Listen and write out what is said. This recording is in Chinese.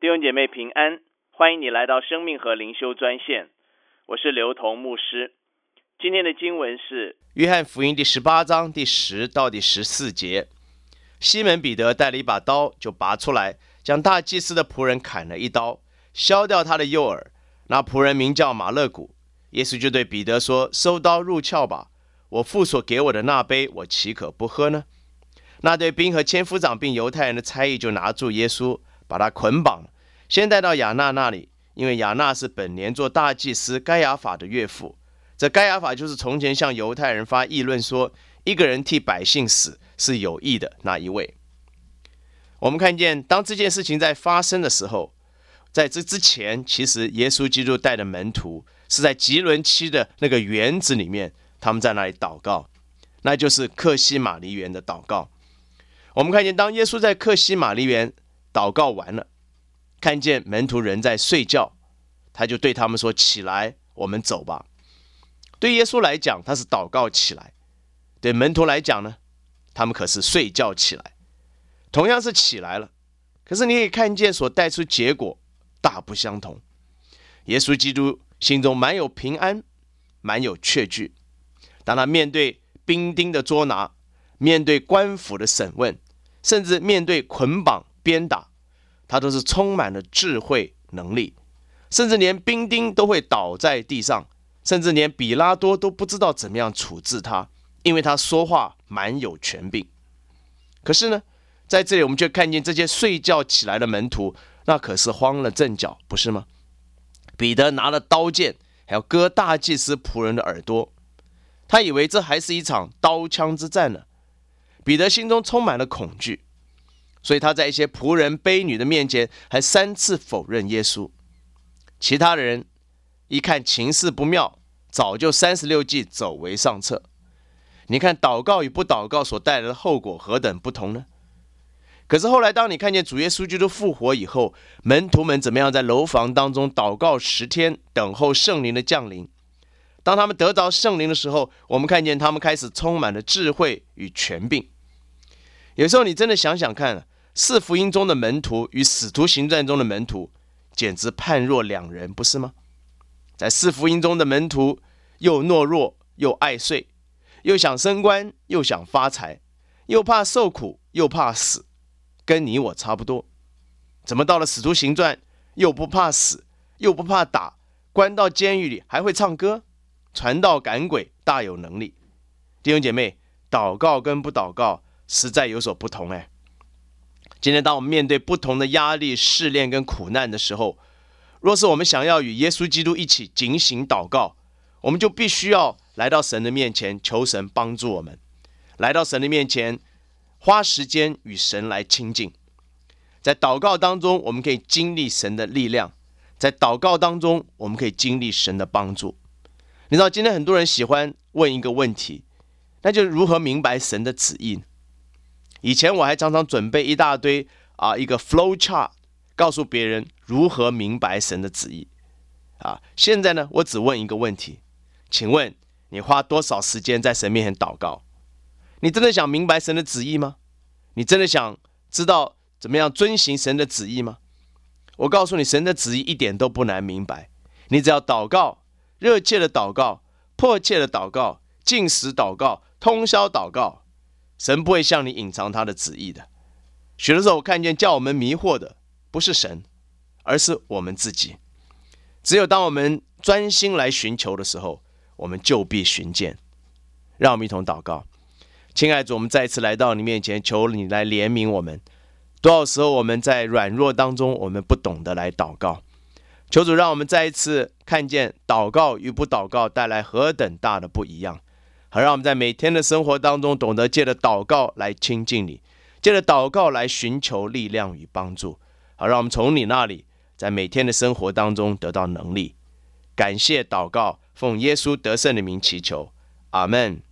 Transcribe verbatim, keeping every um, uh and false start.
弟兄姐妹平安，欢迎你来到生命和灵修专线，我是刘同牧师。今天的经文是约翰福音第十八章第十到第十四节。西门彼得带了一把刀，就拔出来，将大祭司的仆人砍了一刀，削掉他的右耳。那仆人名叫马勒古。耶稣就对彼得说：收刀入鞘吧，我父所给我的那杯，我岂可不喝呢？那队兵和千夫长并犹太人的差役就拿住耶稣，把他捆绑了，先带到亚纳那里，因为亚纳是本年做大祭司该亚法的岳父。这该亚法就是从前向犹太人发议论说，一个人替百姓死是有益的那一位。我们看见，当这件事情在发生的时候，在这之前，其实耶稣基督带的门徒是在吉伦期的那个园子里面，他们在那里祷告，那就是客西马尼园的祷告。我们看见，当耶稣在客西马尼园祷告完了，看见门徒人在睡觉，他就对他们说：起来，我们走吧。对耶稣来讲，他是祷告起来；对门徒来讲呢，他们可是睡觉起来。同样是起来了，可是你可以看见所带出结果大不相同。耶稣基督心中满有平安，满有确据。当他面对兵丁的捉拿，面对官府的审问，甚至面对捆绑鞭打，他都是充满了智慧能力，甚至连兵丁都会倒在地上，甚至连比拉多都不知道怎么样处置他，因为他说话满有权柄。可是呢，在这里我们却看见这些睡觉起来的门徒，那可是慌了阵脚，不是吗？彼得拿了刀剑，还要割大祭司仆人的耳朵，他以为这还是一场刀枪之战呢。彼得心中充满了恐惧，所以他在一些仆人婢女的面前还三次否认耶稣。其他的人一看情势不妙，早就三十六计走为上策。你看祷告与不祷告所带来的后果何等不同呢？可是后来当你看见主耶稣基督复活以后，门徒们怎么样在楼房当中祷告十天，等候圣灵的降临。当他们得着圣灵的时候，我们看见他们开始充满了智慧与权柄。有时候你真的想想看，四福音中的门徒与使徒行传中的门徒简直判若两人，不是吗？在四福音中的门徒又懦弱又爱睡，又想升官又想发财，又怕受苦又怕死，跟你我差不多。怎么到了使徒行传，又不怕死又不怕打，关到监狱里还会唱歌，传道赶鬼大有能力？弟兄姐妹，祷告跟不祷告实在有所不同哎。今天当我们面对不同的压力、试炼跟苦难的时候，若是我们想要与耶稣基督一起警醒祷告，我们就必须要来到神的面前，求神帮助我们，来到神的面前，花时间与神来亲近。在祷告当中，我们可以经历神的力量，在祷告当中，我们可以经历神的帮助。你知道今天很多人喜欢问一个问题，那就是如何明白神的旨意呢？以前我还常常准备一大堆啊，一个 flow chart， 告诉别人如何明白神的旨意啊。现在呢，我只问一个问题，请问你花多少时间在神面前祷告？你真的想明白神的旨意吗？你真的想知道怎么样遵行神的旨意吗？我告诉你，神的旨意一点都不难明白，你只要祷告，热切的祷告，迫切的祷告，禁食祷告，通宵祷告，神不会向你隐藏他的旨意的。许多时候我看见叫我们迷惑的不是神，而是我们自己。只有当我们专心来寻求的时候，我们就必寻见。让我们一同祷告。亲爱的主，我们再次来到你面前，求你来怜悯我们。多少时候我们在软弱当中，我们不懂得来祷告。求主让我们再一次看见祷告与不祷告带来何等大的不一样，好让我们在每天的生活当中懂得借着祷告来亲近你，借着祷告来寻求力量与帮助，好让我们从你那里在每天的生活当中得到能力。感谢祷告，奉耶稣得胜的名祈求，阿们。